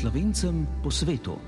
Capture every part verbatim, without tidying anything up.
Slovencem po svetu.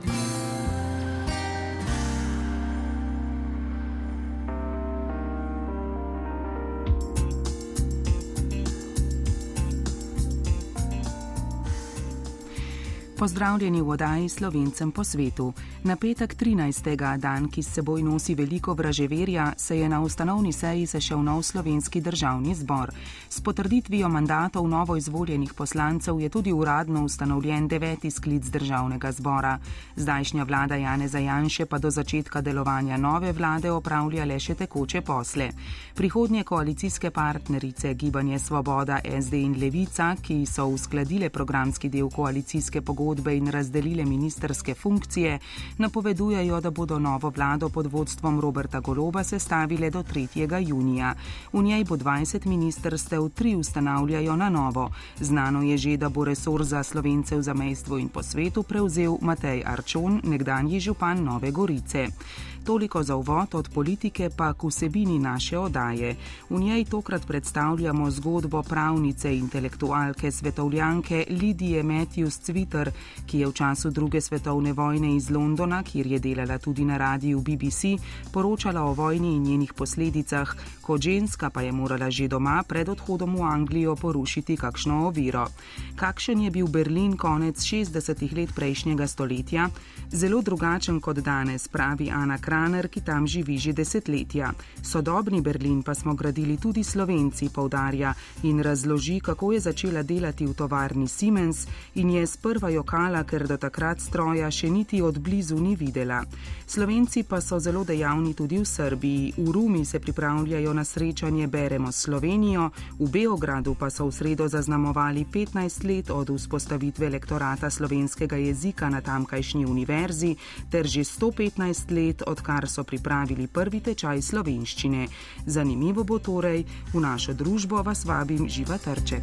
Pozdravljeni v oddaji Slovencem po svetu. Na petek trinajstega, dan, ki s seboj nosi veliko vraževerja, se je na ustanovni seji sešel nov slovenski državni zbor. S potrditvijo mandatov novoizvoljenih poslancev je tudi uradno ustanovljen deveti sklic državnega zbora. Zdajšnja vlada Janeza Janše pa do začetka delovanja nove vlade opravlja le še tekoče posle. Prihodnje koalicijske partnerice Gibanje Svoboda, S D in Levica, ki so uskladile programski del koalicijske pogodbe in razdelile ministerske funkcije, napovedujejo, da bodo novo vlado pod vodstvom Roberta Goloba sestavile do tretjega junija. V njej bo dvajset ministerstev, tri ustanavljajo na novo. Znano je že, da bo resor za Slovence v zamejstvu in po svetu prevzel Matej Arčon, nekdanji župan Nove Gorice. Toliko za uvod, od politike pa k vsebini naše oddaje. V njej tokrat predstavljamo zgodbo pravnice, intelektualke, svetovljanke Lidije Matthews-Zwitter, ki je v času druge svetovne vojne iz Londona, kjer je delala tudi na radiju B B C, poročala o vojni in njenih posledicah, kot ženska pa je morala že doma pred odhodom v Anglijo porušiti kakšno oviro. Kakšen je bil Berlin konec šestdesetih let prejšnjega stoletja? Zelo drugačen kot danes, pravi Ana Kraner, ki tam živi že desetletja. Sodobni Berlin pa smo gradili tudi Slovenci, poudarja in razloži, kako je začela delati v tovarni Siemens in je sprva jokala, ker do takrat stroja še niti od blizu ni videla. Slovenci pa so zelo dejavni tudi v Srbiji. V Rumi se pripravljajo na srečanje Beremo Slovenijo, v Beogradu pa so v sredo zaznamovali petnajst let od vzpostavitve lektorata slovenskega jezika na tamkajšnji univerzi ter že sto petnajst let, odkar so pripravili prvi tečaj slovenščine. Zanimivo bo torej, v našo družbo vas vabim Živa Trček.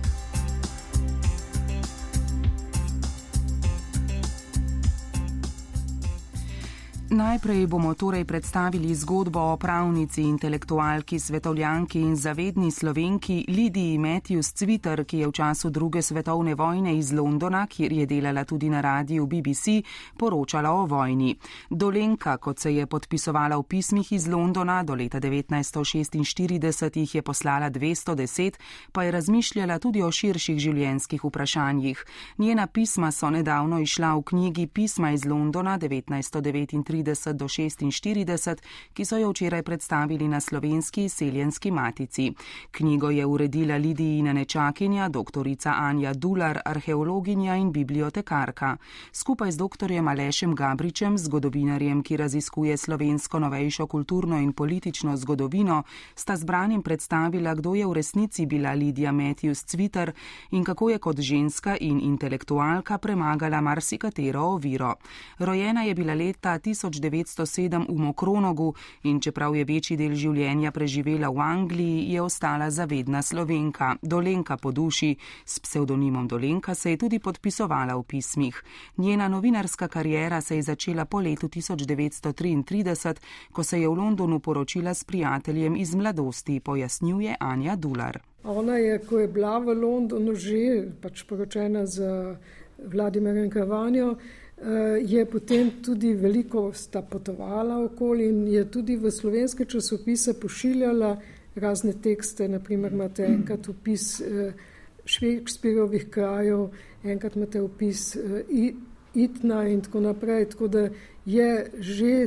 Najprej bomo torej predstavili zgodbo o pravnici, intelektualki, svetovljanki in zavedni Slovenki Lidiji Matthews-Zwitter, ki je v času druge svetovne vojne iz Londona, kjer je delala tudi na radiju B B C, poročala o vojni. Dolenka, kot se je podpisovala v pismih iz Londona, do leta devetnajststo šestinštirideset jih je poslala dvesto deset, pa je razmišljala tudi o širših življenjskih vprašanjih. Njena pisma so nedavno išla v knjigi Pisma iz Londona devetnajststo devetintrideset do šestinštirideset, ki so jo včeraj predstavili na Slovenski izseljenski matici. Knjigo je uredila Lidijina nečakinja, doktorica Anja Dular, arheologinja in bibliotekarka. Skupaj z doktorjem Alešem Gabričem, zgodovinarjem, ki raziskuje slovensko novejšo kulturno in politično zgodovino, sta zbranim predstavila, kdo je v resnici bila Lidija Matthews-Zwitter in kako je kot ženska in intelektualka premagala marsikatero oviro. Rojena je bila leta tisoč devetsto sedem v Mokronogu in čeprav je večji del življenja preživela v Angliji, je ostala zavedna Slovenka, Dolenka po duši. S psevdonimom Dolenka se je tudi podpisovala v pismih. Njena novinarska kariera se je začela po letu tisoč devetsto triintrideset, ko se je v Londonu poročila s prijateljem iz mladosti, pojasnjuje Anja Dular. Ona je, ko je bila v Londonu že pač poročena z Vladimirjem Kravanjo, je potem tudi veliko sta potovala okoli in je tudi v slovenske časopise pošiljala razne tekste. Naprimer imate enkrat opis Šekspirovih krajev, enkrat imate opis Itna in tako naprej, tako da je že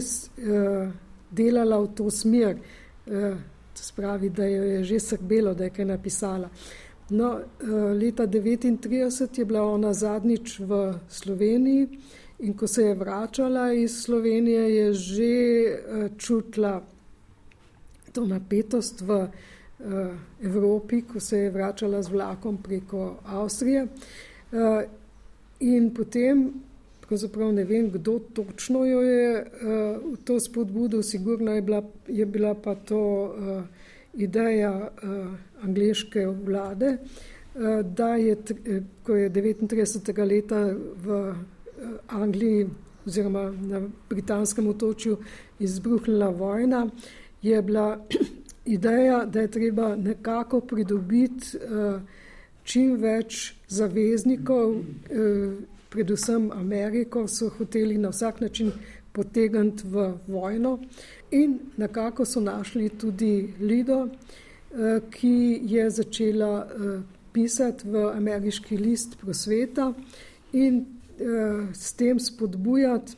delala v to smer, to spravi, da jo je že srbelo, da je kaj napisala. No, leta devetintrideset je bila ona zadnjič v Sloveniji in ko se je vračala iz Slovenije, je že čutila to napetost v Evropi, ko se je vračala z vlakom preko Avstrije. In potem, pravzaprav ne vem, kdo točno jo je v to spodbudil, sigurno je bila, je bila pa to ideja angleške vlade, da je, ko je devetintridesetega leta v Angliji oziroma na britanskem otočju izbruhnila vojna, je bila ideja, da je treba nekako pridobiti čim več zaveznikov predvsem Ameriko, so hoteli na vsak način potegniti v vojno in nekako so našli tudi Lido, ki je začela pisati v ameriški list Prosveta in s tem spodbujati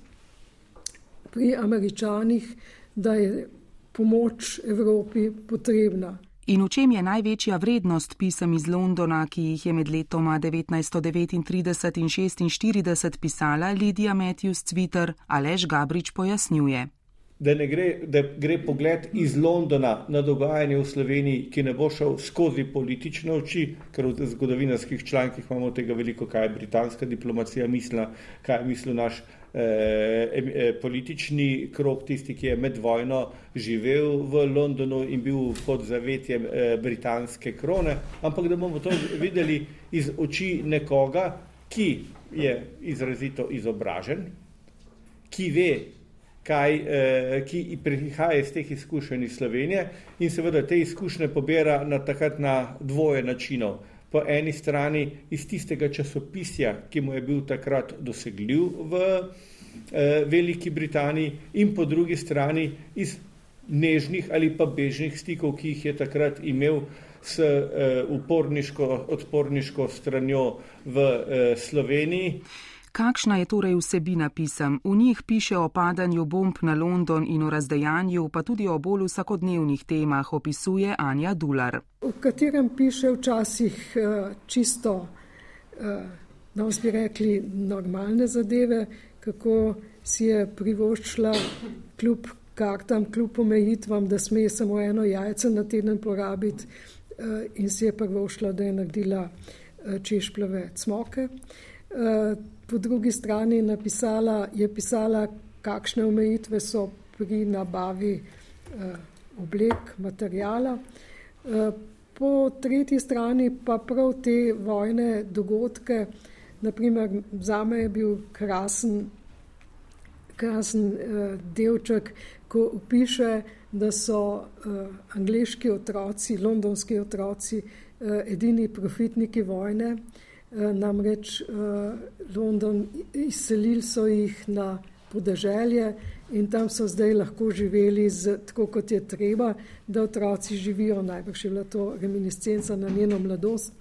pri Američanih, da je pomoč Evropi potrebna. In v čem je največja vrednost pisem iz Londona, ki jih je med letoma devetnajststo devetintrideset in šestinštirideset pisala Lidija Matthews Cviter, Aleš Gabrič pojasnjuje. Da ne gre, da gre pogled iz Londona na dogajanje v Sloveniji, ki ne bo šel skozi politične oči, ker v zgodovinarskih člankih imamo tega veliko, kaj je britanska diplomacija mislila, kaj je mislil naš eh, eh, politični krog, tisti, ki je med vojno živel v Londonu in bil pod zavetjem eh, britanske krone, ampak da bomo to videli iz oči nekoga, ki je izrazito izobražen, ki ve, Kaj, eh, ki prihaja iz teh izkušenj iz Slovenije in seveda te izkušnje pobira na takrat na dvoje načinov. Po eni strani iz tistega časopisja, ki mu je bil takrat dosegljiv v eh, Veliki Britaniji in po drugi strani iz nežnih ali pa bežnih stikov, ki jih je takrat imel s eh, uporniško, odporniško stranjo v eh, Sloveniji. Kakšna je torej vsebina pisem? V njih piše o padanju bomb na London in o razdejanju, pa tudi o bolj vsakodnevnih temah, opisuje Anja Dular. V katerem piše včasih čisto, da bi rekli, normalne zadeve, kako si je privoščila kljub kartam, kljub omejitvam, da sme samo eno jajce na teden porabiti in si je privoščila, da je naredila češplave cmoke. Po drugi strani napisala, je pisala, kakšne omejitve so pri nabavi eh, oblek, materijala. Eh, po tretji strani pa prav te vojne dogodke, naprimer zame je bil krasen, krasen eh, delček, ko opiše, da so eh, angleški otroci, londonski otroci eh, edini profitniki vojne. Namreč London, izselili so jih na podeželje in tam so zdaj lahko živeli z, tako, kot je treba, da otroci živijo, najbrž je bila to reminiscenca na njeno mladost,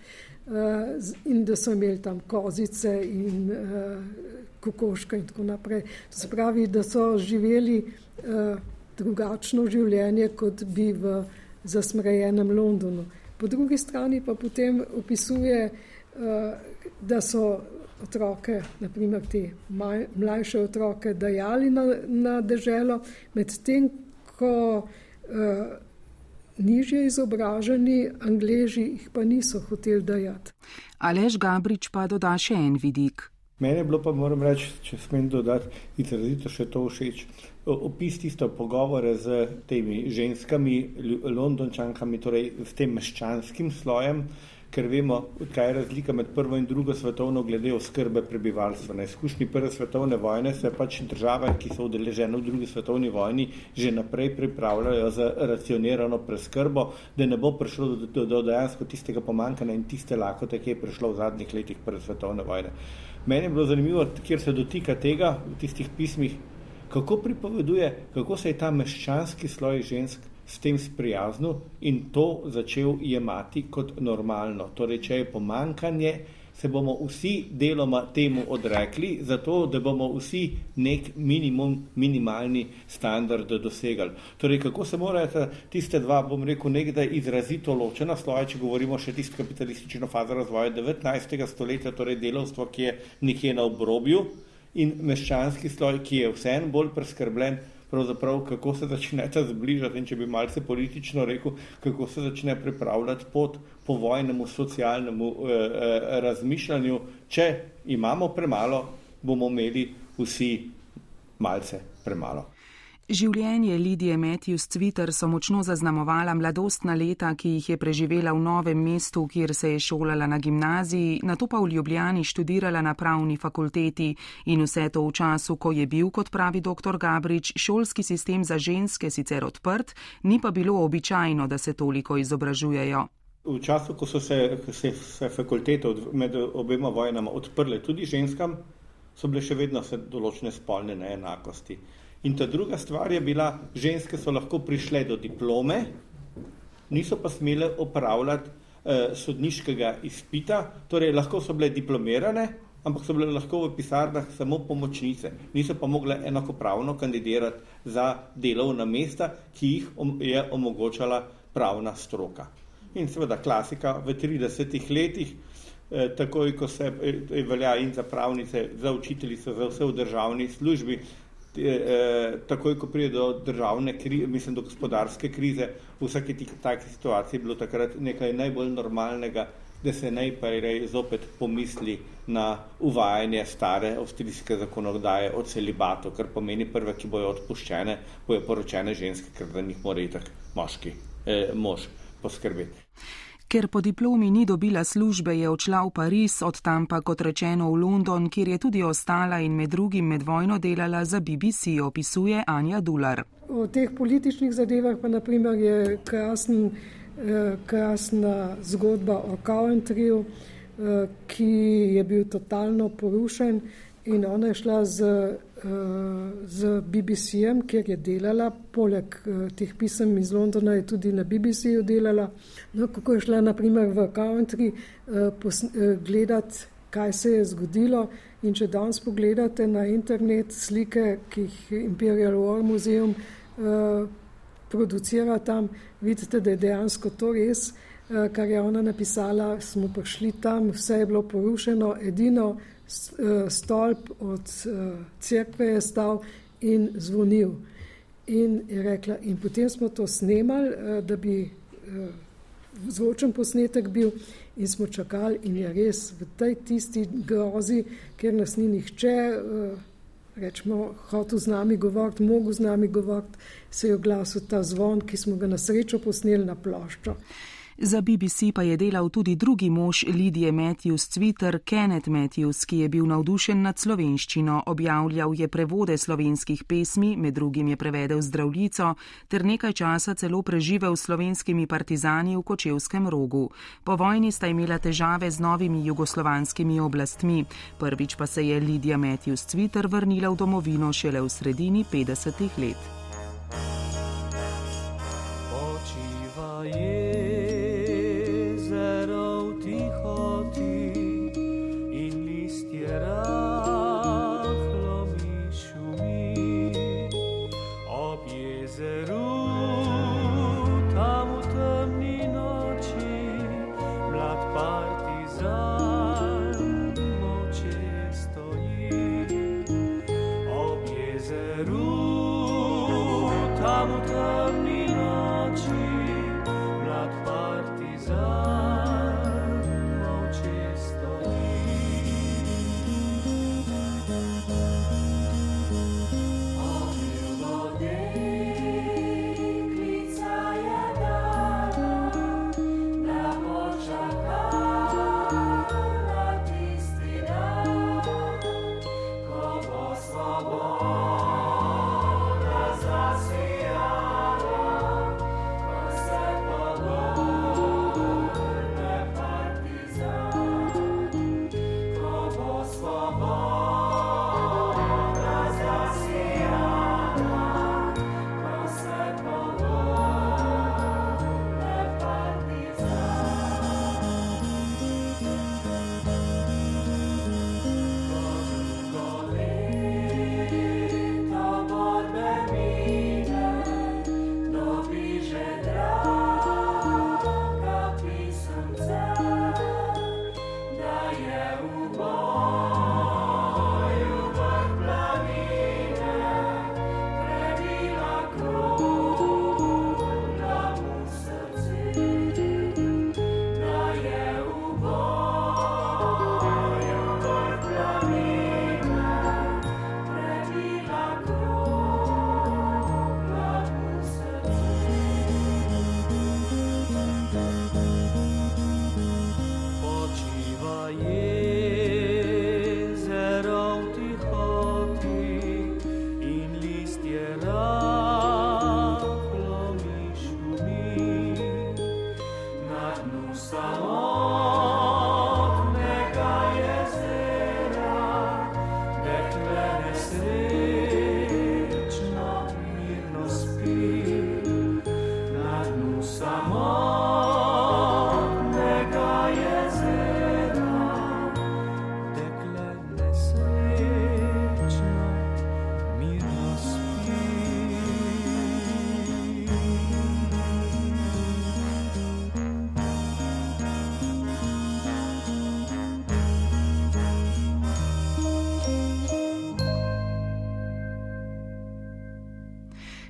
in da so imeli tam kozice in kokoške in tako naprej. To se pravi, da so živeli drugačno življenje, kot bi v zasmrajenem Londonu. Po drugi strani pa potem opisuje, da so otroke, naprimer te mlajše otroke, dajali na, na deželo, medtem ko uh, nižje izobraženi Angleži jih pa niso hoteli dajati. Aleš Gabrič pa doda še en vidik. Mene je bilo pa, moram reči, če smem dodati, izrazito še to všeč, opis tisto pogovore z temi ženskami, Londončankami, torej s tem meščanskim slojem, ker vemo, kaj je razlika med prvo in drugo svetovno glede oskrbe prebivalstva. Na izkušnji prve svetovne vojne se pač države, ki so udeležene v drugi svetovni vojni, že naprej pripravljajo za racionirano preskrbo, da ne bo prišlo do, do, do dejansko tistega pomankanja in tiste lakote, ki je prišlo v zadnjih letih prve svetovne vojne. Meni je bilo zanimivo, kjer se dotika tega v tistih pismih, kako pripoveduje, kako se je ta meščanski sloj žensk s tem sprijaznil in to začel jemati kot normalno. Torej, če je pomankanje, se bomo vsi deloma temu odrekli, zato da bomo vsi nek minimum, minimalni standard dosegali. Torej, kako se morajo tiste dva, bom rekel, nekdaj izrazito ločena sloja, če govorimo še tisto kapitalistično fazo razvoja devetnajstega stoletja, torej delavstvo, ki je nekje na obrobju, in meščanski sloj, ki je vseeno bolj preskrbljen, pravzaprav kako se začnete zbližati in če bi malce politično rekel, kako se začne pripravljati pot po vojnemu socialnemu eh, razmišljanju. Če imamo premalo, bomo imeli vsi malce premalo. Življenje Lidije Matthews Cviter so močno zaznamovala mladostna leta, ki jih je preživela v Novem mestu, kjer se je šolala na gimnaziji, nato pa v Ljubljani študirala na pravni fakulteti in vse to v času, ko je bil, kot pravi doktor Gabrič, šolski sistem za ženske sicer odprt, ni pa bilo običajno, da se toliko izobražujejo. V času, ko so se, se, se fakultete med obema vojnama odprle tudi ženskam, so bile še vedno določene spolne neenakosti. In ta druga stvar je bila, ženske so lahko prišle do diplome, niso pa smele opravljati eh, sodniškega izpita, torej lahko so bile diplomirane, ampak so bile lahko v pisarnah samo pomočnice, niso pa mogle enakopravno kandidirati za delovna mesta, ki jih je omogočala pravna stroka. In seveda klasika v tridesetih letih, eh, takoj ko se eh, velja in za pravnice, za učiteljice, za vse v državni službi, eh, takoj ko pride do državne krize, mislim do gospodarske krize, v vsaki taki situaciji je bilo takrat nekaj najbolj normalnega, da se najprej zopet pomisli na uvajanje stare avstrijske zakonodaje o celibatu, kar pomeni prve, ki bojo odpuščene, bojo poročene ženske, ker za njih mora itak moški, eh, mož poskrbeti. Ker po diplomi ni dobila službe, je odšla v Pariz, od tam pa kot rečeno v London, kjer je tudi ostala in med drugim med vojno delala za B B C, opisuje Anja Dular. O teh političnih zadevah pa naprimer je krasen, krasna zgodba o Coventryju, ki je bil totalno porušen in ona je šla z, z B B C-jem, kjer je delala, poleg teh pisem iz Londona je tudi na B B C-ju delala. No, kako je šla naprimer v Coventry gledati, kaj se je zgodilo, in če danes pogledate na internet slike, ki jih Imperial War Museum producira tam, vidite, da je dejansko to res, kar je ona napisala, smo prišli tam, vse je bilo porušeno, edino stolp od cerkve je stal in zvonil. In je rekla, in potem smo to snemali, da bi zvočen posnetek bil, in smo čakali in je res v tej tisti grozi, kjer nas ni nihče rečemo, hotel z nami govoriti, mogel z nami govoriti, se je oglasil ta zvon, ki smo ga na srečo posneli na ploščo. Za B B C pa je delal tudi drugi mož Lidije Matthews-Cviter, Kenneth Matthews, ki je bil navdušen nad slovenščino, objavljal je prevode slovenskih pesmi, med drugim je prevedel Zdravljico, ter nekaj časa celo preživel s slovenskimi partizani v Kočevskem Rogu. Po vojni sta imela težave z novimi jugoslovanskimi oblastmi. Prvič pa se je Lidija Matthews-Cviter vrnila v domovino šele v sredini petdesetih let. Svoboda zasijala.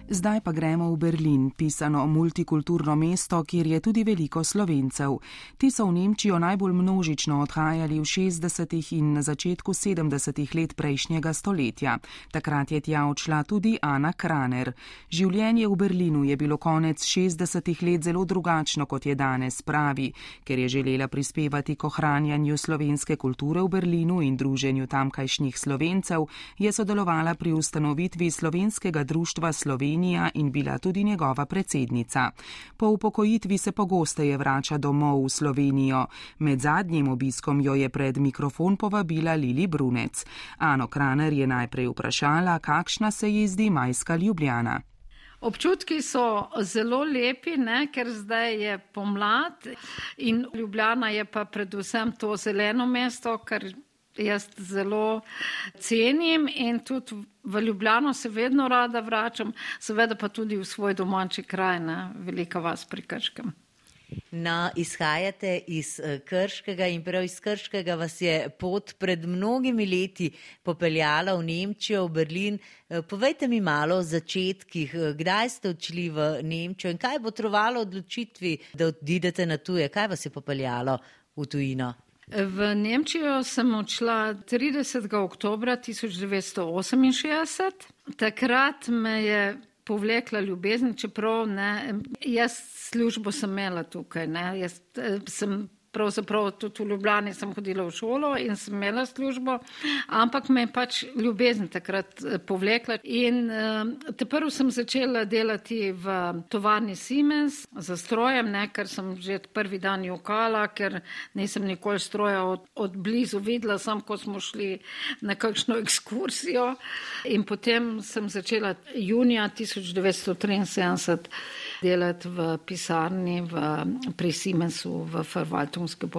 Zdaj pa gremo v Berlin, pisano multikulturno mesto, kjer je tudi veliko Slovencev. Ti so v Nemčijo najbolj množično odhajali v šestdesetih in na začetku sedemdesetih let prejšnjega stoletja. Takrat je tja odšla tudi Ana Kraner. Življenje v Berlinu je bilo konec šestdesetih let zelo drugačno, kot je danes, pravi. Ker je želela prispevati k ohranjanju slovenske kulture v Berlinu in druženju tamkajšnjih Slovencev, je sodelovala pri ustanovitvi Slovenskega društva Slovenije in bila tudi njegova predsednica. Po upokojitvi se pogosteje vrača domov v Slovenijo. Med zadnjim obiskom jo je pred mikrofon povabila Lili Brunec. Ano Kraner je najprej vprašala, kakšna se ji zdi majska Ljubljana. Občutki so zelo lepi, ne, ker zdaj je pomlad in Ljubljana je pa predvsem to zeleno mesto, kar jaz zelo cenim in tudi v Ljubljano se vedno rada vračam, seveda pa tudi v svoj domači kraj, ne, velika vas pri Krškem. No, izhajate iz Krškega in prav iz Krškega vas je pot pred mnogimi leti popeljala v Nemčijo, v Berlin. Povejte mi malo o začetkih, kdaj ste odšli v Nemčijo in kaj bo trovalo odločitvi, da odidete na tuje, kaj vas je popeljalo v tujino? V Nemčijo sem odšla tridesetega oktobra tisoč devetsto oseminšestdeset. Takrat me je povlekla ljubezen, čeprav ne, jaz službo sem imela tukaj, ne, jaz sem pravzaprav tudi v Ljubljani sem hodila v šolo in sem imela službo, ampak me je pač ljubezen takrat povlekla in uh, te prvo sem začela delati v tovarni Siemens za strojem, ne, ker sem že prvi dan jokala, ker nisem nikoli stroja od, od blizu videla, sam ko smo šli na kakšno ekskursijo in potem sem začela junija tisoč devetsto triinsedemdeset delati v pisarni v, pri Siemensu v Verwaltungsgebäude.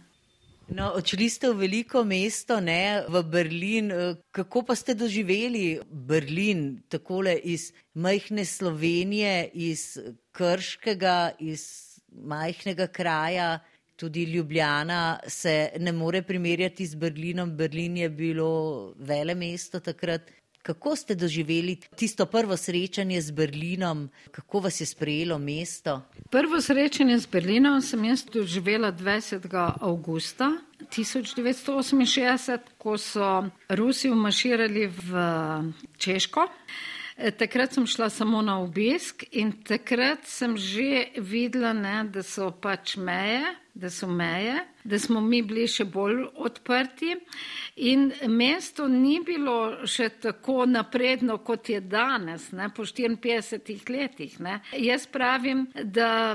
No, odšli ste v veliko mesto, ne, v Berlin. Kako pa ste doživeli Berlin, takole iz majhne Slovenije, iz Krškega, iz majhnega kraja, tudi Ljubljana se ne more primerjati z Berlinom. Berlin je bilo velemesto takrat. Kako ste doživeli tisto prvo srečanje z Berlinom? Kako vas je sprejelo mesto? Prvo srečanje z Berlinom sem jaz doživela dvajsetega avgusta tisoč devetsto oseminšestdeset, ko so Rusi vmaširali v Češko. Takrat sem šla samo na obisk in takrat sem že videla, ne, da so pač meje, da so meje, da smo mi bili še bolj odprti in mesto ni bilo še tako napredno, kot je danes, ne, po štiriinpetdesetih letih. Ne. Jaz pravim, da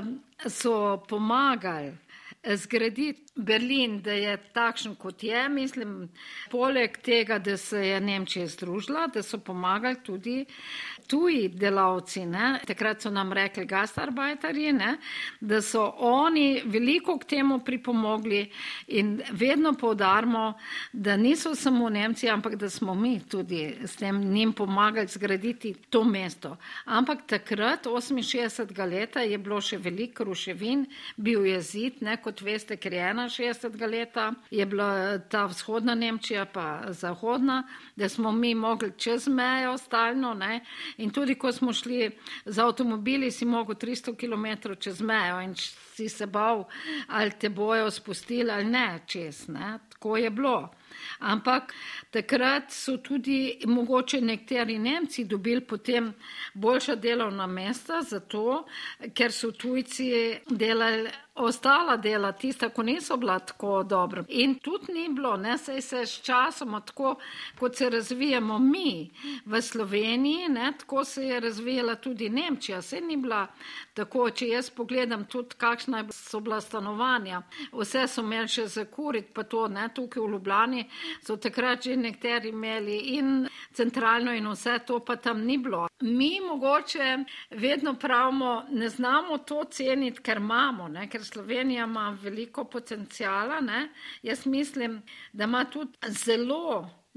so pomagali zgraditi Berlin, da je takšen, kot je, mislim, poleg tega, da se je Nemčija združila, da so pomagali tudi tuji delavci, ne. Takrat so nam rekli gastarbeiterji, ne, da so oni veliko k temu pripomogli in vedno poudarimo, da niso samo Nemci, ampak da smo mi tudi s tem njim pomagali zgraditi to mesto. Ampak takrat, oseminšestdesetega leta, je bilo še veliko ruševin, bil je zid, ne, kot veste, ker je enainšestdesetega leta, je bila ta vzhodna Nemčija pa zahodna, da smo mi mogli čez mejo stalno, ne, in tudi ko smo šli z avtomobili, si mogel tristo kilometrov čez mejo in si se bal, ali te bojo spustili ali ne čez, ne, tako je bilo. Ampak takrat so tudi mogoče nekateri Nemci dobili potem boljša delovna mesta, zato ker so tujci delali ostala dela, tista, ko niso bila tako dobro. In tudi ni bilo, ne, saj se s časom, tako kot se razvijamo mi v Sloveniji, ne, tako se je razvijala tudi Nemčija. Saj ni bila tako, če jaz pogledam tudi, kakšna so bila stanovanja. Vse so imeli še za kuriti, pa to, ne, tukaj v Ljubljani so takrat že nekateri imeli in centralno in vse to, pa tam ni bilo. Mi mogoče vedno pravimo, ne znamo to ceniti, ker imamo, ne, ker Slovenija ima veliko potencijala, ne. Jaz mislim, da ima tudi zelo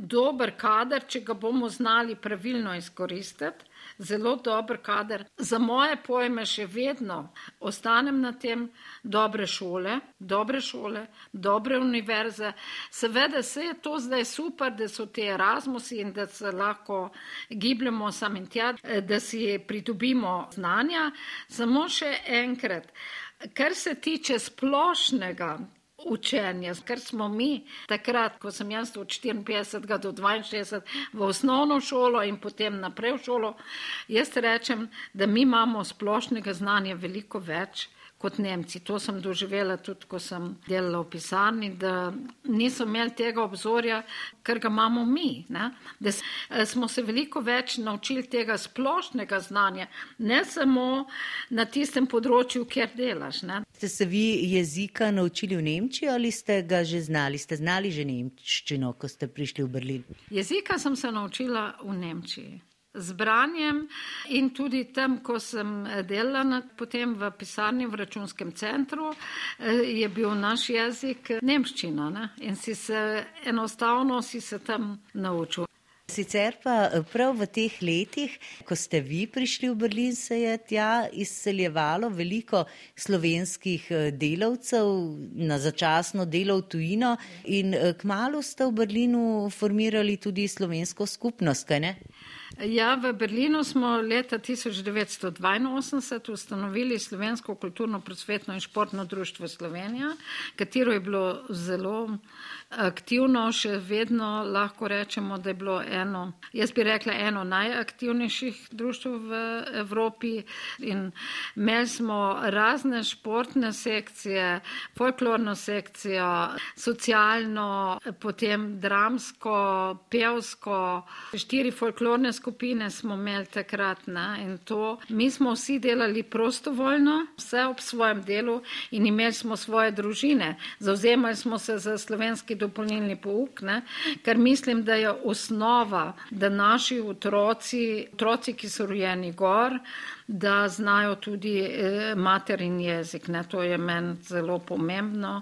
dober kader, če ga bomo znali pravilno izkoristiti. Zelo dober kader. Za moje pojme še vedno ostanem na tem dobre šole, dobre šole, dobre univerze. Seveda se je to zdaj super, da so te Erasmusi in da se lahko gibljamo sam in tja, da si pridobimo znanja. Samo še enkrat, kar se tiče splošnega učenja, ker smo mi takrat, ko sem jaz od štiriinpetdesetega do dvainšestdeset v osnovno šolo in potem naprej v šolo, jaz rečem, da mi imamo splošnega znanja veliko več kot Nemci. To sem doživela tudi, ko sem delala v pisarni, da niso imeli tega obzorja, ker ga imamo mi. Ne? Da smo se veliko več naučili tega splošnega znanja, ne samo na tistem področju, kjer delaš. Ne? Ste se vi jezika naučili v Nemčiji ali ste ga že znali? Ste znali že nemščino, ko ste prišli v Berlin? Jezika sem se naučila v Nemčiji. Z branjem in tudi tam, ko sem delala potem v pisarni v računskem centru, je bil naš jezik nemščina, ne? In si se enostavno si se tam naučil. Sicer pa prav v teh letih, ko ste vi prišli v Berlin, se je tja izseljevalo veliko slovenskih delavcev na začasno delo v tujino in kmalu ste v Berlinu formirali tudi slovensko skupnost, kaj ne? Ja, v Berlinu smo leta tisoč devetsto dvainosemdeset ustanovili Slovensko kulturno, prosvetno in športno društvo Slovenija, katero je bilo zelo aktivno, še vedno lahko rečemo, da je bilo eno, jaz bi rekla, eno najaktivnejših društv v Evropi in imeli smo razne športne sekcije, folklorno sekcijo, socialno, potem dramsko, pevsko, štiri folklorne skupine smo imeli takrat, ne? In to, mi smo vsi delali prostovoljno, vse ob svojem delu in imeli smo svoje družine. Zavzemali smo se za slovenski dopolnilni pouk, ne? Ker mislim, da je osnova, da naši otroci, otroci, ki so rojeni gor, da znajo tudi eh, materin jezik, ne? To je meni zelo pomembno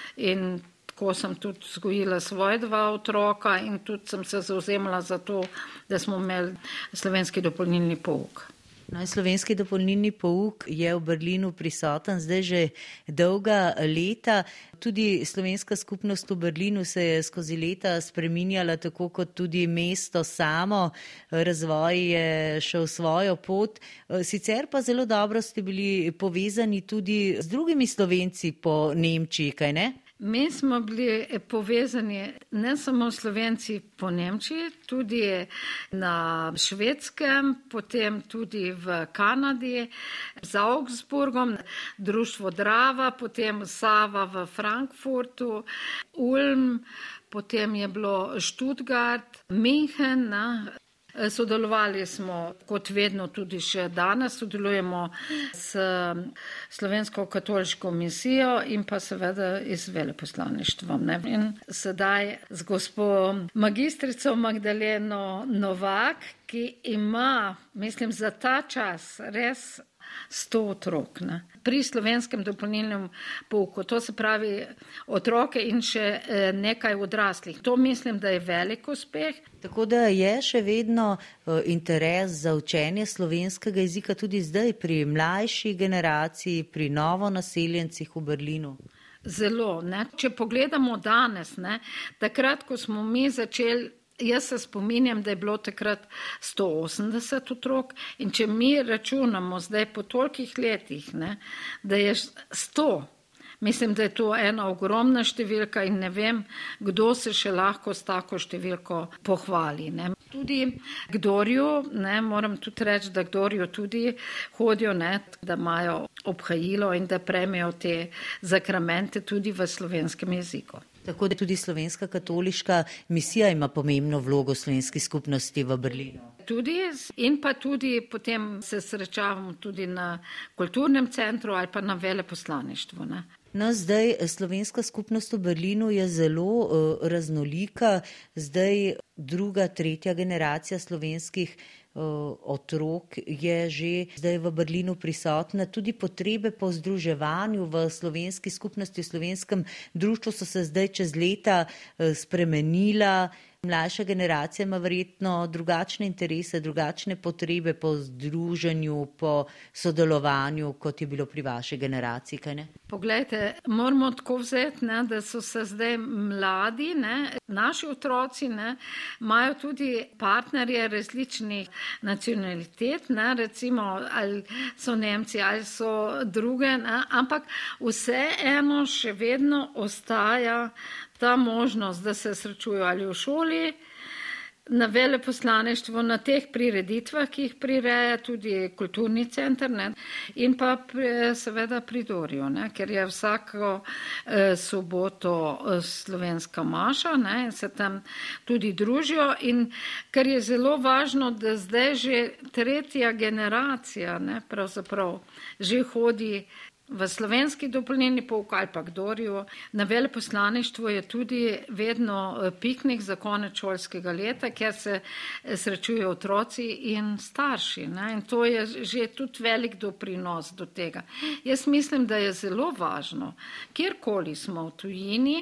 in tako sem tudi vzgojila svoje dva otroka in tudi sem se zavzemala za to, da smo imeli slovenski dopolnilni pouk. No, slovenski dopolnilni pouk je v Berlinu prisoten zdaj že dolga leta. Tudi slovenska skupnost v Berlinu se je skozi leta spreminjala, tako kot tudi mesto samo. Razvoj je šel svojo pot. Sicer pa zelo dobro ste bili povezani tudi z drugimi Slovenci po Nemčiji, kaj ne? Mi smo bili povezani ne samo Slovenci po Nemčiji, tudi na Švedskem, potem tudi v Kanadi, z Augsburgom, društvo Drava, potem Sava v Frankfurtu, Ulm, potem je bilo Stuttgart, München, ne? Sodelovali smo, kot vedno tudi še danes, sodelujemo s Slovensko katoliško misijo in pa seveda iz veleposlaništvom. Ne? In sedaj z gospo magistrico Magdaleno Novak, ki ima, mislim, za ta čas res sto otrok, ne? Pri slovenskem dopolnilnem pouku. To se pravi otroke in še nekaj odraslih. To mislim, da je velik uspeh. Tako da je še vedno interes za učenje slovenskega jezika tudi zdaj pri mlajši generaciji, pri novonaseljencih v Berlinu. Zelo, ne? Če pogledamo danes, ne? Takrat, ko smo mi začeli, jaz se spominjam, da je bilo takrat sto osemdeset otrok in če mi računamo zdaj po tolikih letih, ne, da je sto, mislim, da je to ena ogromna številka in ne vem, kdo se še lahko s tako številko pohvali. Ne. Tudi k Dorju, ne, moram tudi reči, da k Dorju tudi hodijo, ne, da imajo obhajilo in da prejmejo te zakramente tudi v slovenskem jeziku. Tako da tudi slovenska katoliška misija ima pomembno vlogo v slovenski skupnosti v Berlinu. Tudi in pa tudi potem se srečavamo tudi na kulturnem centru ali pa na veleposlaništvu. Ne? No, zdaj slovenska skupnost v Berlinu je zelo uh, raznolika. Zdaj druga, tretja generacija slovenskih otrok je že zdaj v Berlinu prisotna. Tudi potrebe po združevanju v slovenski skupnosti, v slovenskem društvu so se zdaj čez leta spremenila. Mlajša generacija ima verjetno drugačne interese, drugačne potrebe po združenju, po sodelovanju, kot je bilo pri vaši generaciji, kaj ne? Poglejte, moramo tako vzeti, ne, da so se zdaj mladi, ne, naši otroci, ne, imajo tudi partnerje različnih nacionalitet, ne, recimo ali so Nemci ali so druge, ne, ampak vseeno še vedno ostaja ta možnost, da se srečujo ali v šoli, na veleposlaništvu, na teh prireditvah, ki jih prireja tudi kulturni center, ne, in pa pri, seveda pri Dorju, ne, ker je vsako eh, soboto slovenska maša, ne, in se tam tudi družijo, in kar je zelo važno, da zdaj že tretja generacija, ne, pravzaprav že hodi v slovenski dopolnilni pouk ali pa k Dorju. Na veleposlaništvu je tudi vedno piknik za konec šolskega leta, kjer se srečujejo otroci in starši, ne? In to je že tudi velik doprinos do tega. Jaz mislim, da je zelo važno, kjerkoli smo v tujini,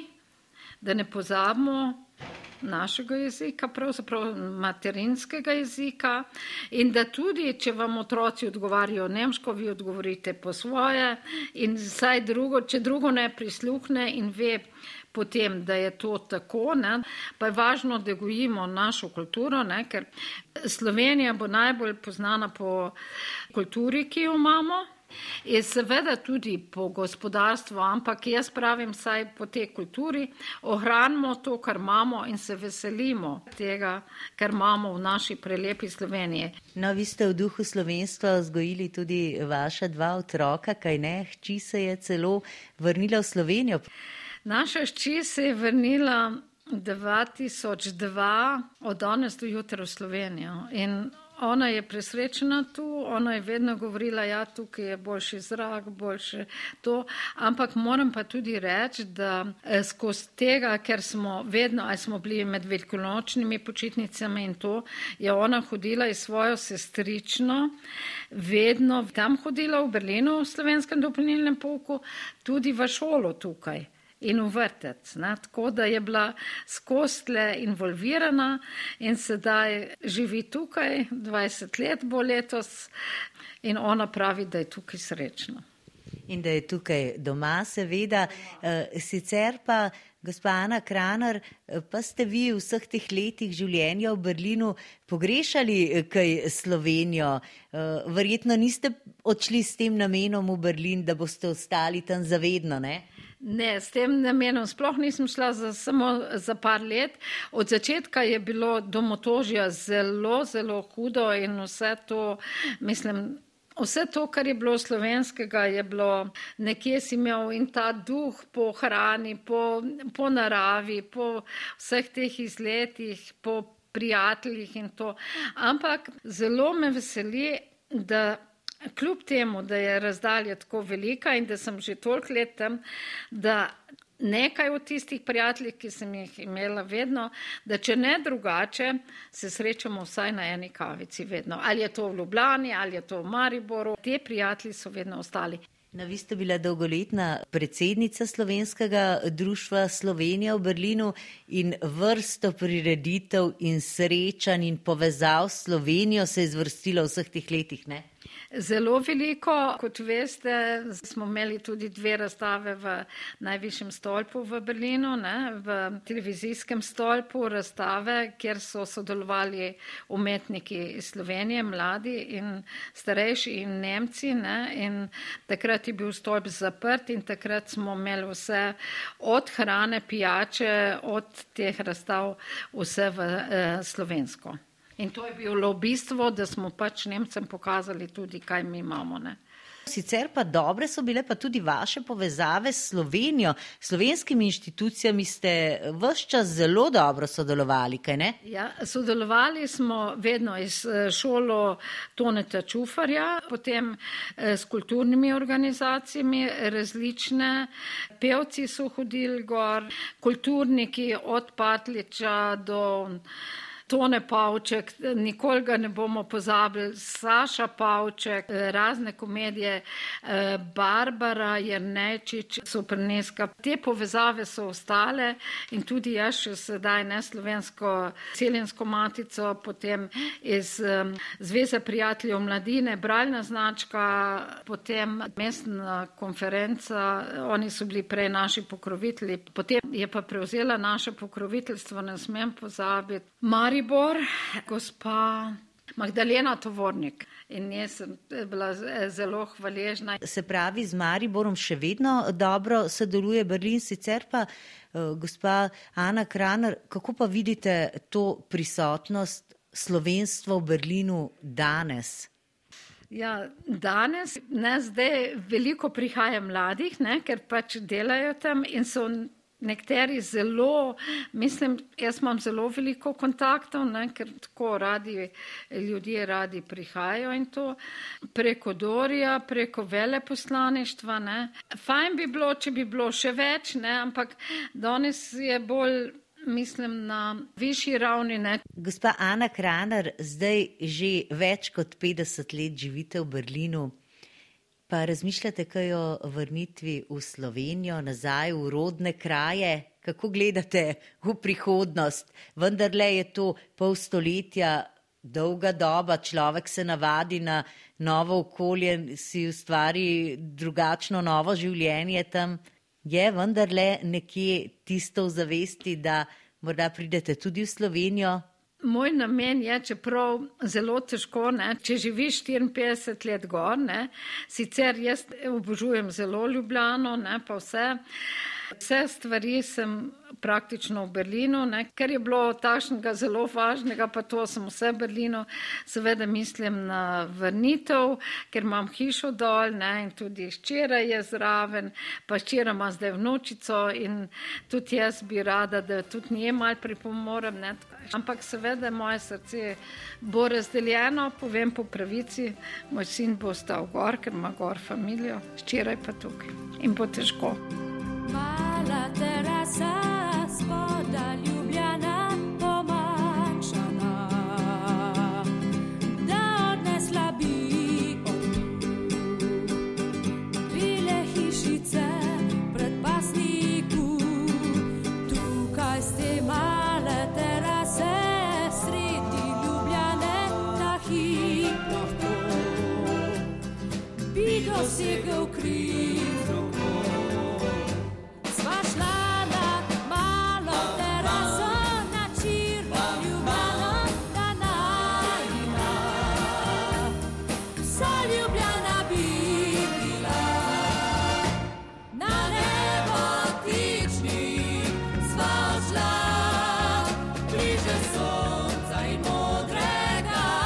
da ne pozabimo našega jezika, pravzaprav materinskega jezika, in da tudi, če vam otroci odgovarjajo nemško, vi odgovorite po svoje, in vsaj drugo, če drugo ne prisluhne in ve potem, da je to tako, ne, pa je važno, da gojimo našo kulturo, ne, ker Slovenija bo najbolj poznana po kulturi, ki jo imamo, in seveda tudi po gospodarstvu, ampak jaz pravim, saj po tej kulturi ohranimo to, kar imamo, in se veselimo tega, kar imamo v naši prelepi Sloveniji. No, vi ste v duhu slovenstva vzgojili tudi vaša dva otroka, kaj ne? Hči se je celo vrnila v Slovenijo. Naša hči se je vrnila dva tisoč dva od danes do jutra v Slovenijo, in ona je presrečena tu, ona je vedno govorila, ja, tukaj je boljši zrak, boljše to, ampak moram pa tudi reči, da skozi tega, ker smo vedno, ali smo bili med velikonočnimi počitnicami in to, je ona hodila iz svojo sestrično, vedno tam hodila v Berlinu v slovenskem dopolnilnem pouku, tudi v šolo tukaj in v vrtec, ne? Tako da je bila skozi tle involvirana in sedaj živi tukaj, dvajset let bo letos, in ona pravi, da je tukaj srečna. In da je tukaj doma, seveda. Sicer pa, gospa Ana Kranar, pa ste vi v vseh teh letih življenja v Berlinu pogrešali kaj Slovenijo? Verjetno niste odšli s tem namenom v Berlin, da boste ostali tam zavedno, ne? Ne, s tem namenom sploh nisem šla za, samo za par let. Od začetka je bilo domotožja zelo, zelo hudo in vse to, mislim, vse to, kar je bilo slovenskega, je bilo, nekje si imel in ta duh po hrani, po, po naravi, po vseh teh izletih, po prijateljih in to. Ampak zelo me veseli, da kljub temu, da je razdalja tako velika in da sem že toliko let tam, da nekaj od tistih prijateljev, ki sem jih imela vedno, da če ne drugače, se srečamo vsaj na eni kavici vedno. Ali je to v Ljubljani, ali je to v Mariboru. Te prijatelji so vedno ostali. No, vi ste bila dolgoletna predsednica Slovenskega društva Slovenija v Berlinu in vrsto prireditev in srečanj in povezav s Slovenijo se je zvrstilo v vseh teh letih, ne? Zelo veliko, kot veste, smo imeli tudi dve razstave v najvišjem stolpu v Berlinu, ne, v televizijskem stolpu razstave, kjer so sodelovali umetniki iz Slovenije, mladi in starejši in Nemci, ne, in takrat je bil stolp zaprt in takrat smo imeli vse od hrane, pijače, od teh razstav, vse v eh, slovensko. In to je bilo bistvo, da smo pač Nemcem pokazali tudi, kaj mi imamo, ne. Sicer pa dobre so bile pa tudi vaše povezave s Slovenijo. S slovenskimi inštitucijami ste ves čas zelo dobro sodelovali, kaj ne? Ja, sodelovali smo vedno iz šolo Toneta Čufarja, potem s kulturnimi organizacijami različne, pevci so hodili gor, kulturniki od Patliča do Tone Pavček, nikoli ga ne bomo pozabili, Saša Pavček, razne komedije, Barbara Jernečič, Sopraneska. Te povezave so ostale in tudi jaz še sedaj ne slovensko celjensko matico, potem iz Zveze prijateljev mladine, bralna značka, potem mestna konferenca, oni so bili prej naši pokrovitelji, potem je pa prevzela naše pokroviteljstvo, ne smem pozabiti, Maribor, gospa Magdalena Tovornik. In jaz sem bila zelo hvaležna. Se pravi, z Mariborom še vedno dobro sodeluje Berlin, sicer pa gospa Ana Kraner, kako pa vidite to prisotnost slovenstva v Berlinu danes? Ja, danes, ne, zdaj veliko prihaja mladih, ne, ker pač delajo tam in so nekateri zelo, mislim, jaz imam zelo veliko kontaktov, ne, ker tako radi, ljudje radi prihajajo in to preko Dorija, preko veleposlaništva, ne. Fajn bi bilo, če bi bilo še več, ne, ampak danes je bolj, mislim, na višji ravni, ne. Gospa Ana Kraner, zdaj že več kot petdeset let živite v Berlinu. Pa razmišljate kaj o vrnitvi v Slovenijo, nazaj v rodne kraje? Kako gledate v prihodnost? Vendarle je to pol stoletja dolga doba, človek se navadi na novo okolje, si ustvari drugačno novo življenje tam. Je vendarle nekje tisto v zavesti, da morda pridete tudi v Slovenijo? Moj namen je, čeprav zelo težko, ne, če živiš štiriinpetdeset let gor, ne, sicer jaz obožujem zelo Ljubljano, ne, pa vse, vse stvari sem praktično v Berlinu, ne, ker je bilo takšnega zelo važnega, pa to sem vse v Berlinu, seveda mislim na vrnitev, ker imam hišo dol, ne, in tudi hčera je zraven, pa hčera ima zdaj vnučico in tudi jaz bi rada, da tudi nje malo pripomorem, ne, ampak seveda moje srce bo razdeljeno, povem po pravici, moj sin bo ostal gor, ker ima gor familijo, hčera je pa tukaj in bo težko. Mala terasa spoda Ljubljana pomanjšana, da odnesla bi bile hišice pred pasniku. Tukaj ste male terase sredi Ljubljane, ta hip lahko bi dosegel križ.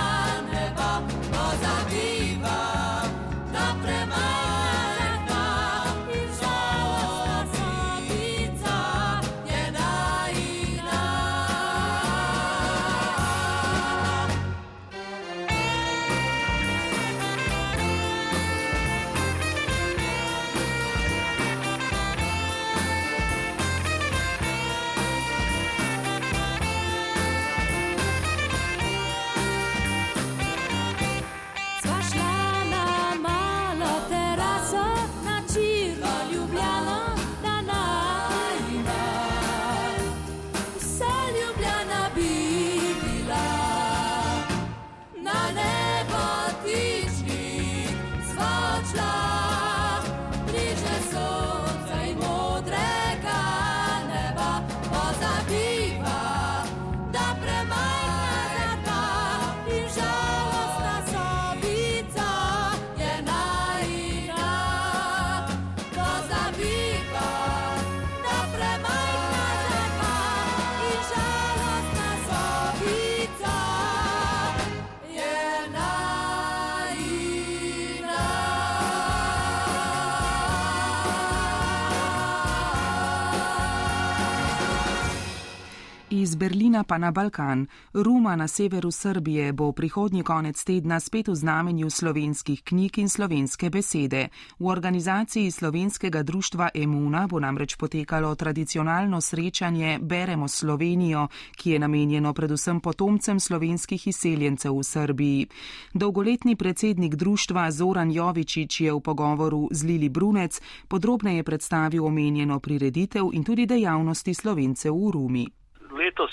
Premazek na Berlina pa na Balkan. Ruma na severu Srbije bo prihodnji konec tedna spet v znamenju slovenskih knjig in slovenske besede. V organizaciji slovenskega društva Emuna bo namreč potekalo tradicionalno srečanje Beremo Slovenijo, ki je namenjeno predvsem potomcem slovenskih izseljencev v Srbiji. Dolgoletni predsednik društva Zoran Jovičić je v pogovoru z Lili Brunec podrobneje predstavil omenjeno prireditev in tudi dejavnosti Slovencev v Rumi. Letos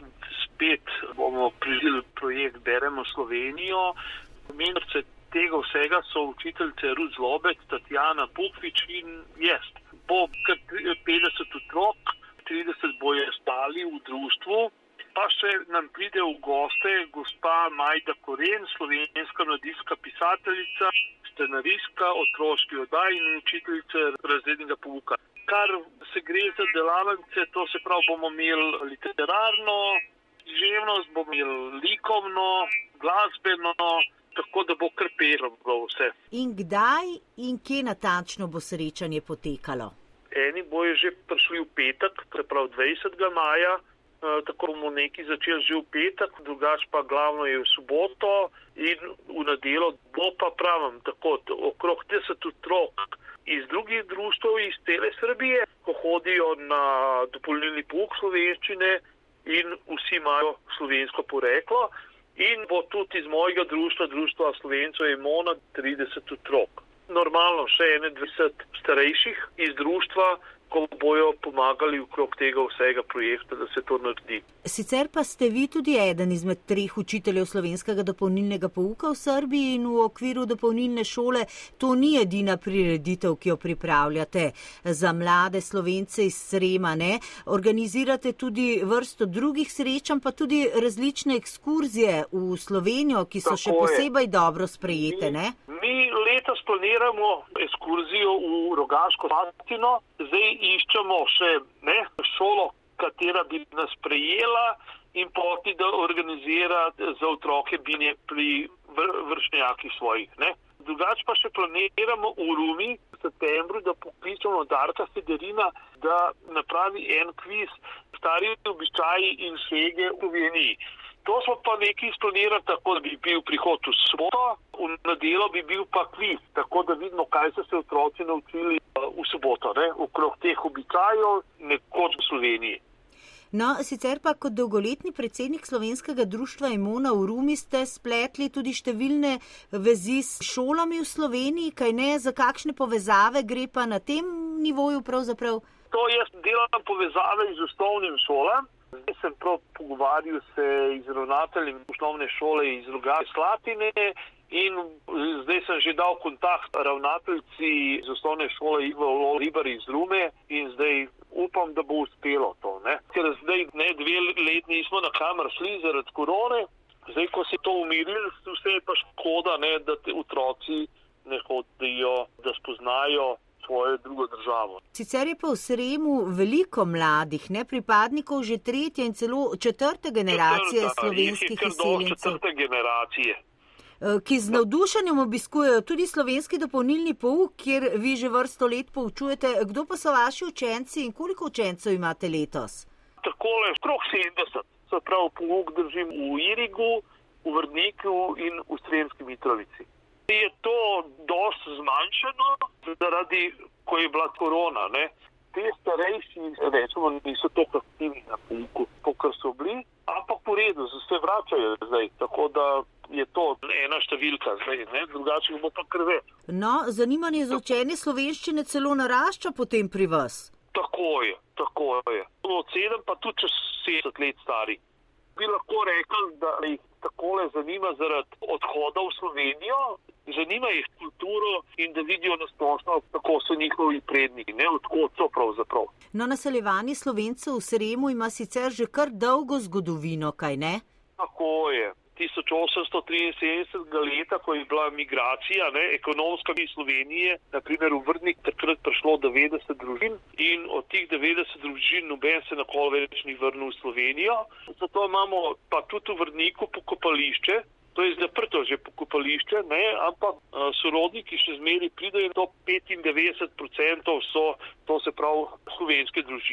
spet bomo prižili projekt Beremo Slovenijo. Mentorice tega vsega so učiteljice Rud Zlobec, Tatjana Pukvič in jaz. Bo kar petdeset otrok, trideset boje stali v društvu, pa še nam pride v goste gospa Majda Koren, slovenska mladinska pisateljica, scenaristka, otroški oddaj in učiteljica razrednega pouka. Kar se gre za delavnice, to se pravi, bomo imeli literarno književnost, bomo imeli likovno, glasbeno, tako da bo kar pelo vse. In kdaj in kje natančno bo srečanje potekalo? Eni bojo že prišli v petek, se pravi dvajsetega maja, tako bomo neki začeli že v petek, drugač pa glavno je v soboto in v nedeljo bo pa pravim tako okrog deset otrok iz drugih društev iz cele Srbije, ko hodijo na dopolnilni pouk slovenščine in vsi imajo slovensko poreklo in bo tudi iz mojega društva, društva Slovencev Emona, trideset otrok. Normalno še ene dvajset starejših iz društva, ko bojo pomagali okrog tega vsega projekta, da se to naredi. Sicer pa ste vi tudi eden izmed treh učiteljev slovenskega dopolnilnega pouka v Srbiji in v okviru dopolnilne šole to ni edina prireditev, ki jo pripravljate za mlade Slovence iz Srema, ne? Organizirate tudi vrsto drugih srečanj, pa tudi različne ekskurzije v Slovenijo, ki so Tako še posebej je. dobro sprejete, ne? Mi letos planiramo ekskurzijo v Rogaško Slatino, zdaj iščemo še ne, šolo, katera bi nas prejela in poti, da organizira za otroke binje pri vr vršnjakih svojih. Ne. Drugač pa še planiramo v Rumi v septembru, da pokličemo Darka Federina, da napravi en kviz stari običaji in sege v Sloveniji. To smo pa nekaj splanirali tako, da bi bil prihod v soboto, v nedeljo bi bil pa kviz, tako da vidimo, kaj so se otroci naučili v soboto, ne, okrog teh običajev, nekoč v Sloveniji. No, sicer pa kot dolgoletni predsednik slovenskega društva Emona v Rumi ste spletli tudi številne vezi s šolami v Sloveniji, kaj ne, za kakšne povezave gre pa na tem nivoju pravzaprav? To jaz delam povezave z osnovnim šolam. Zdaj sem prav pogovarjal se z ravnateljem osnovne šole iz Rogaške Slatine in zdaj sem že dal kontakt ravnateljici z osnovne šole Ivo Ribar iz Rume in zdaj upam, da bo uspelo to. Ne? Ker zdaj ne dve let nismo na kamer šli zaradi korone, zdaj ko se to umirili, vse je pa škoda, ne, da te otroci ne hodijo, da spoznajo svojo drugo državo. Sicer je pa v Sremu veliko mladih, ne, pripadnikov že tretje in celo četrte generacije Četrta, slovenskih izseljencev. Četrte generacije. Ki z navdušenjem obiskujejo tudi slovenski dopolnilni pouk, kjer vi že vrsto let poučujete. Kdo pa so vaši učenci in koliko učencev imate letos? Takole, okrog sedemdeset. Se pravi, pouk držim v Irigu, v Vrniku in v Sremski Mitrovici. Je to dosti zmanjšano zaradi, ko je bila korona, ne. Te starejši, rečemo, niso toliko aktivni na pouku, kakor so bili, ampak po redu, se vračajo zdaj, tako da je to ena številka zdaj, ne, drugače bo pa kar več. No, zanimanje za učenje slovenščine celo narašča potem pri vas. Tako je, tako je. Od sedem pa tudi čez sedemdeset let stari. Bi lahko rekel, da jih takole zanima zaradi odhoda v Slovenijo, zanima jih kulturo in da vidijo nasplošno, kako so njihovi predniki, ne, odkot so pravzaprav. No, naseljevanje Slovencev v Sremu ima sicer že kar dolgo zgodovino, kaj ne? Tako je. tisoč osemsto triinsedemdesetega leta, ko je bila migracija, ne, ekonomska iz Slovenije, na primer v Vrnik takrat prišlo devetdeset družin in od tih devetdeset družin noben se nikoli več ni vrnil v Slovenijo. Zato imamo pa tudi v Vrniku pokopališče, to je zaprto že pokopališče, ne, ampak sorodniki še zmeri pridejo, to petindevetdeset procentov so, to se pravi, slovenske družine.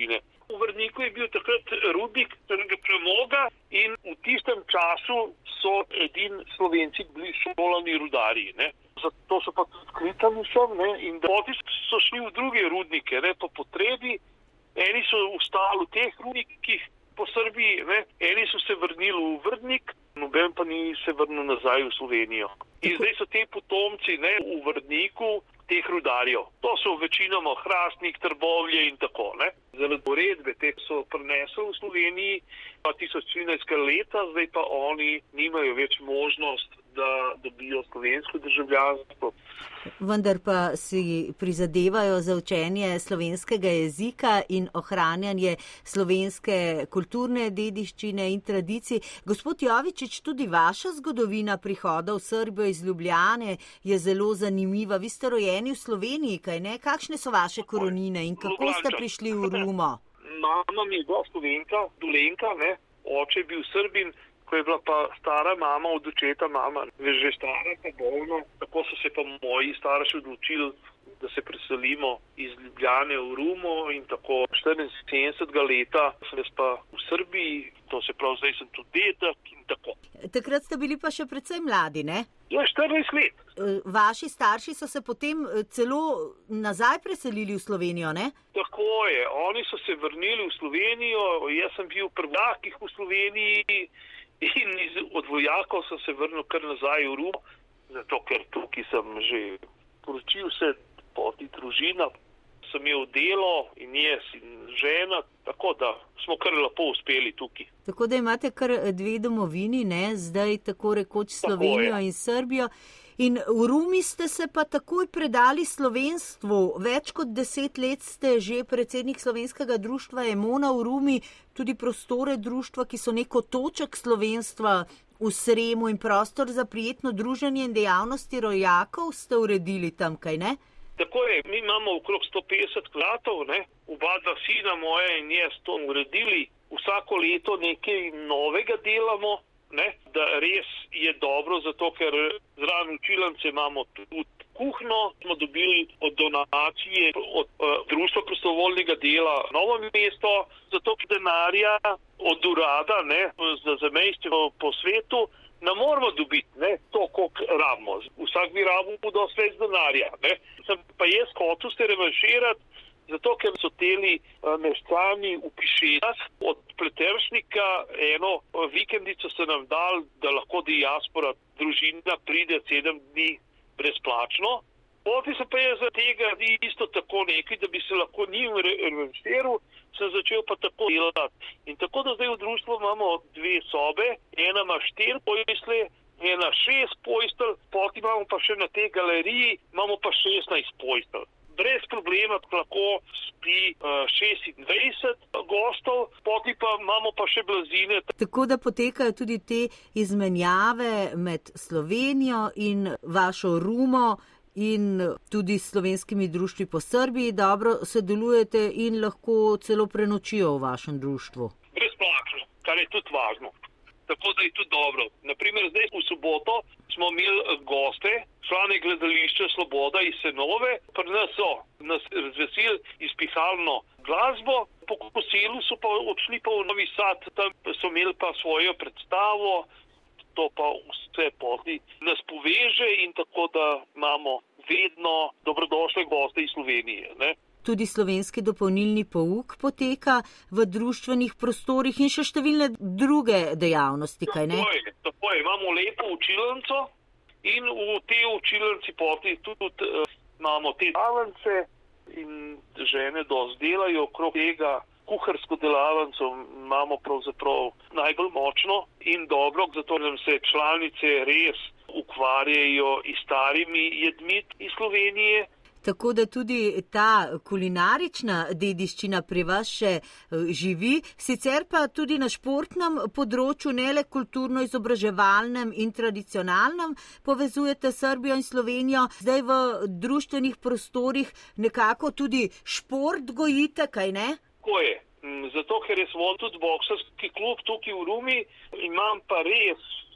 V Vrhniku je bil takrat rudnik trga premoga in v tistem času so edini Slovenci bili šolani rudarji. Ne. Zato so pa odkritali sem, ne, in poti so šli v druge rudnike, ne, po potrebi. Eni so ostali v teh rudnikih po Srbiji, ne, eni so se vrnili v Vrhnik, noben pa ni se vrnil nazaj v Slovenijo. In zdaj so te potomci, ne, v Vrhniku teh rudarjev. To so večinoma Hrastnik, Trbovlje in tako, ne. Zaradi uredbe te so prinesli v Sloveniji dva tisoč trinajstega leta, zdaj pa oni nimajo več možnost, da dobijo slovensko državljanstvo. Vendar pa si prizadevajo za učenje slovenskega jezika in ohranjanje slovenske kulturne dediščine in tradicij. Gospod Jovičič, tudi vaša zgodovina prihoda v Srbijo iz Ljubljane je zelo zanimiva. Vi ste rojeni v Sloveniji, kaj ne? Kakšne so vaše korenine in kako ste prišli v Rumo? Mama mi je bila Slovenka, Dolenka, ne? Oče je bil Srbin. Ko je bila pa stara mama od očeta, mama že stara pa bolna, tako so se pa moji starši odločili, da se preselimo iz Ljubljane v Rumo in tako štiriinsedemdesetega leta sem jaz pa v Srbiji, to se pravi, zdaj sem tudi dedek in tako. Takrat ste bili pa še precej mladi, ne? Ja, štirinajst let. Vaši starši so se potem celo nazaj preselili v Slovenijo, ne? Tako je, oni so se vrnili v Slovenijo, jaz sem bil v prvakih v Sloveniji, in iz, od vojakov sem se vrnil kar nazaj v Rumo, zato ker tukaj sem že poročil se, poti družina, sem imel delo in jaz in žena, tako da smo kar lepo uspeli tukaj. Tako da imate kar dve domovini, ne, zdaj tako rekoč Slovenijo in Srbijo. In v Rumi ste se pa takoj predali slovenstvu. Več kot deset let ste že predsednik Slovenskega društva Emona v Rumi, tudi prostore društva, ki so neko toček slovenstva v Sremu in prostor za prijetno druženje in dejavnosti rojakov ste uredili tam, kaj ne? Tako je, mi imamo okrog sto petdeset kvadratov, ne, oba dva sina moja in jaz to uredili. Vsako leto nekaj novega delamo. Ne, da res je dobro, zato ker zraven učilnice imamo tudi kuhno, smo dobili od donacije od uh, Društva prostovoljnega dela Novo mesto, zato denarja od urada, ne, za zamejstve po svetu ne moramo dobiti, ne, to, koliko rabimo. Vsak bi rabil dosti več denarja, ne. Sem pa jaz hotel se revanširati, zato ker so teli uh, meščani v Pišetah od Pleteršnika eno vikendico se nam dal, da lahko diaspora družina pride sedem dni brezplačno. Potem se pa je za tega isto tako nekaj, da bi se lahko njim revanširal, sem začel pa tako delati. In tako da zdaj v društvu imamo dve sobe, ena ima štiri postelje, ena šest postelj, potem imamo pa še na tej galeriji, imamo pa šestnajst postelj. Brez problema lahko spi uh, šestindvajset gostov, poti pa imamo pa še blazine. Tako da potekajo tudi te izmenjave med Slovenijo in vašo Rumo in tudi s slovenskimi društvi po Srbiji. Dobro sodelujete in lahko celo prenočijo v vašem društvu. Brezplačno, kar je tudi važno. Tako da je tudi dobro. Naprimer, zdaj v soboto smo imeli goste, člane gledališča Sloboda iz Senove, pri nas so nas razveselili izpihalno glasbo, po kosilu so pa odšli pa v Novi Sad, tam so imeli pa svojo predstavo, to pa vse poti nas poveže in tako da imamo vedno dobrodošle goste iz Slovenije, ne. Tudi slovenski dopolnilni pouk poteka v društvenih prostorih in še številne druge dejavnosti, kaj ne? Tako je, tako je. Imamo lepo učilnico in v te učilnici poti tudi uh, imamo te delavnice in žene dosti delajo okrog tega. Kuharsko delavnico imamo pravzaprav najbolj močno in dobro, zato nam se članice res ukvarjajo i starimi jedmi iz Slovenije. Tako da tudi ta kulinarična dediščina pri vas še živi, sicer pa tudi na športnem področju, ne le kulturno izobraževalnem in tradicionalnem, povezujete Srbijo in Slovenijo. Zdaj v društvenih prostorih nekako tudi šport gojite, kaj ne? Tako je. Zato, ker je svoj tudi boksarski klub tukaj v Rumi, imam pa res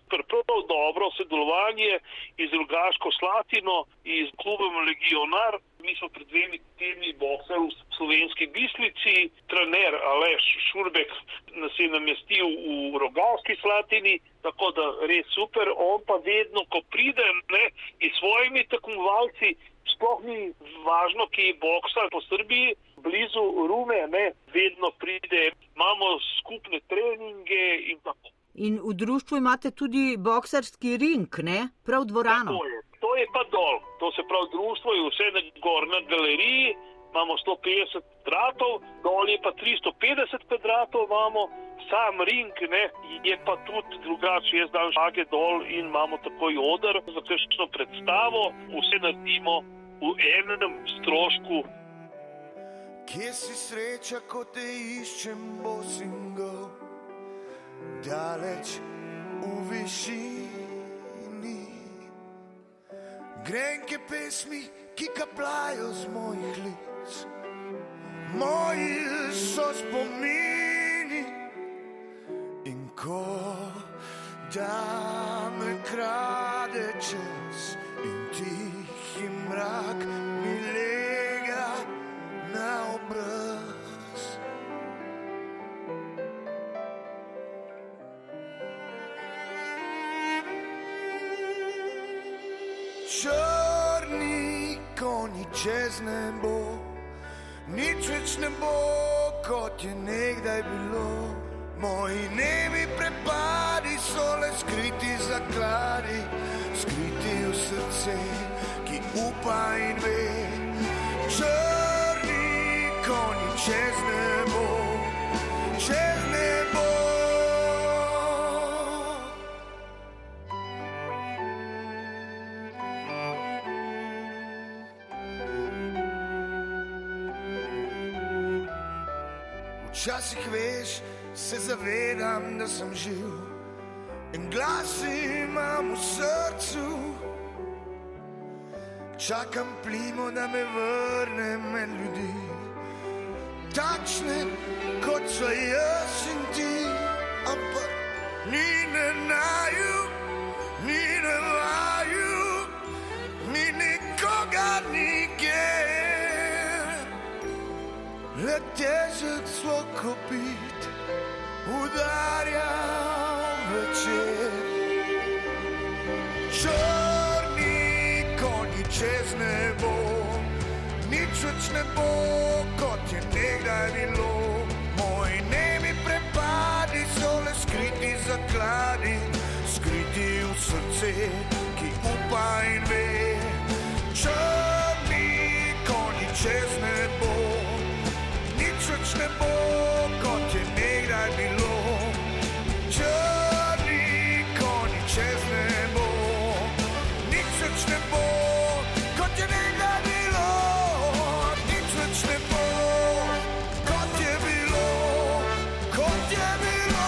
super, prav dobro sodelovanje iz Rogaško Slatino, iz klubom Legionar. Mi smo pred dvemi tedni boksali v Slovenski Bistrici, trener Aleš Šurbek nas je namestil v Rogaški Slatini, tako da res super. On pa vedno, ko pride, ne, in svojimi tekmovalci, sploh ni važno, ki je boksal po Srbiji, blizu Rume, ne, vedno pride, imamo skupne treninge in tako. In v društvu imate tudi boksarski ring, ne? Prav dvorano. Tako je. To je pa dol. To se pravi, društvo je vse na gor na galeriji, imamo sto petdeset kvadratov, dol je pa tristo petdeset kvadratov imamo, sam ring, ne, je pa tudi drugače, jaz dam žage dol in imamo takoj oder za kakšno predstavo, vse naredimo v enem strošku. Kje si sreča, ko te iščem bosingov, daleč v višini. Grenke pesmi, ki kapljajo z mojih lic, moji so spomini. In ko da me krade čas in tihi mrak mi lega na obraz. Črni konji čez nebo, nič več ne bo, kot je nekdaj bilo. Moji nemi prepadi so le skriti zakladi, skriti v srce, ki upa in ve. Črni konji čez nebo, čez nebo. Včasih veš, se zavedam, da sem živ in glas imam v srcu. Čakam plimo, da me vrne med ljudi, takšne, kot so jaz in ti. Ampak ni ne naju, ni ne vaju, ni nikoga nikjer. Le težek svoj kopit udarja večer. Črni konji čez nebo, nič več ne bo, kot je nekdaj bilo. Moji nemi prepadi so le skriti zakladi, skriti v srce, ki upa in ve. Črni konji čez nebo, nič več ne bo, kot je nekdaj bilo. Črni konji čez nebo, nič več ne bo, kot je nekdaj bilo. Nič več ne bo, kot je bilo, kot je bilo.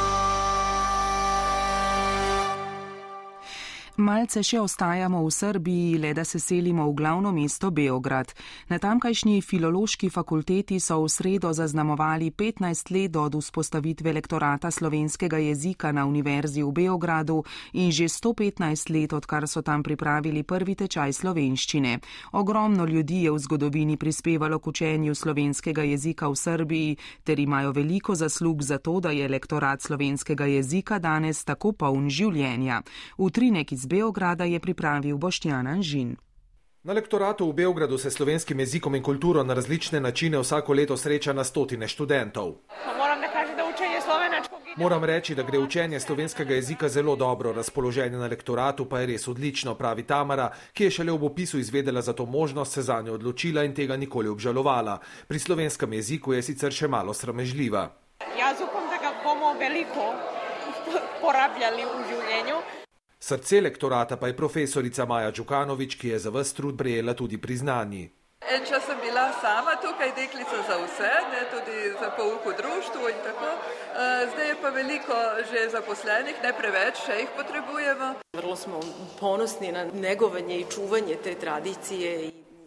Malce še ostajamo v Srbiji, le da se selimo v glavno mesto Beograd. Na tamkajšnji filološki fakulteti so v sredo zaznamovali petnajst let od vzpostavitve lektorata slovenskega jezika na Univerzi v Beogradu in že sto petnajst let, odkar so tam pripravili prvi tečaj slovenščine. Ogromno ljudi je v zgodovini prispevalo k učenju slovenskega jezika v Srbiji, ter imajo veliko zaslug za to, da je lektorat slovenskega jezika danes tako poln življenja. Utrinek iz Beograda je pripravil Boštjan Anžin. Na lektoratu v Beogradu se slovenskim jezikom in kulturo na različne načine vsako leto sreča na stotine študentov. Moram, da kažem, da učenje slovenačkog... Moram reči, da gre učenje slovenskega jezika zelo dobro, razpoloženje na lektoratu pa je res odlično, pravi Tamara, ki je šele ob opisu izvedela za to možnost, se zanjo odločila in tega nikoli obžalovala. Pri slovenskem jeziku je sicer še malo sramežljiva. Jaz upam, da ga bomo veliko porabljali v življenju. Srce lektorata pa je profesorica Maja Đukanović, ki je za ves trud prejela tudi priznanji. Če sem bila sama tukaj deklica za vse, ne, tudi za pouk v društvu in tako, zdaj je pa veliko že zaposlenih, ne preveč, še jih potrebujemo. Vrlo smo ponosni na negovanje i čuvanje te tradicije i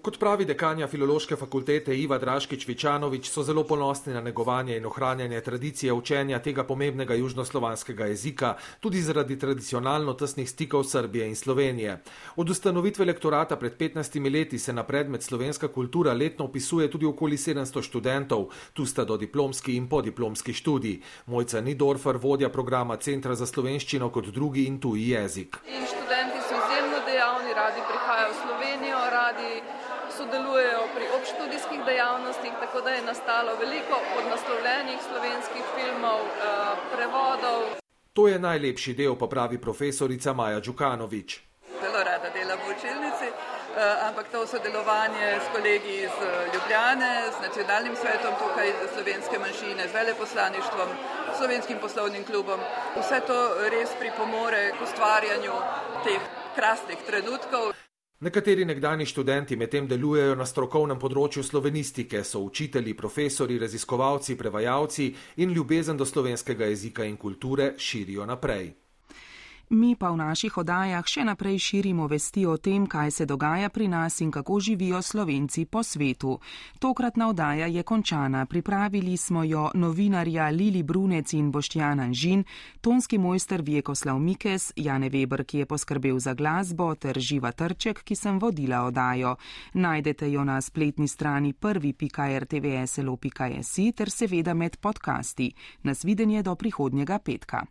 Kot pravi dekanja Filološke fakultete Iva Draškič-Vičanovič, so zelo ponosni na negovanje in ohranjanje tradicije učenja tega pomembnega južnoslovanskega jezika, tudi zaradi tradicionalno tesnih stikov Srbije in Slovenije. Od ustanovitve lektorata pred petnajstimi leti se na predmet slovenska kultura letno upisuje tudi okoli sedemsto študentov, tu sta dodiplomski in podiplomski študij. Mojca Nidorfer, vodja programa Centra za slovenščino kot drugi in tuji jezik. In študenti so izjemno dejavni, radi prihajajo v Slovenijo, radi sodelujejo pri obštudijskih dejavnostih, tako da je nastalo veliko podnaslovljenih slovenskih filmov, prevodov. To je najlepši del, pa pravi profesorica Maja Đukanović. Zelo rada delam v učilnici, ampak to sodelovanje s kolegi iz Ljubljane, s nacionalnim svetom tukaj slovenske manjšine, z veleposlaništvom, slovenskim poslovnim klubom, vse to res pripomore k ustvarjanju teh krasnih trenutkov. Nekateri nekdani študenti medtem delujejo na strokovnem področju slovenistike, so učitelji, profesori, raziskovalci, prevajalci in ljubezen do slovenskega jezika in kulture širijo naprej. Mi pa v naših oddajah še naprej širimo vesti o tem, kaj se dogaja pri nas in kako živijo Slovenci po svetu. Tokratna oddaja je končana. Pripravili smo jo novinarja Lili Brunec in Boštjan Anžin, tonski mojster Vjekoslav Mikes, Jane Weber, ki je poskrbel za glasbo, ter Živa Trček, ki sem vodila oddajo. Najdete jo na spletni strani prvi pika er te ve es el o pika es i ter seveda med podcasti. Nasvidenje do prihodnjega petka.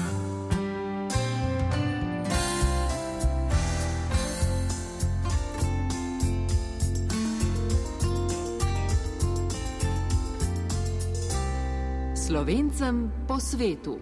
Slovencem po svetu.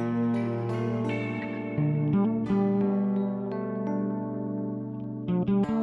Thank you.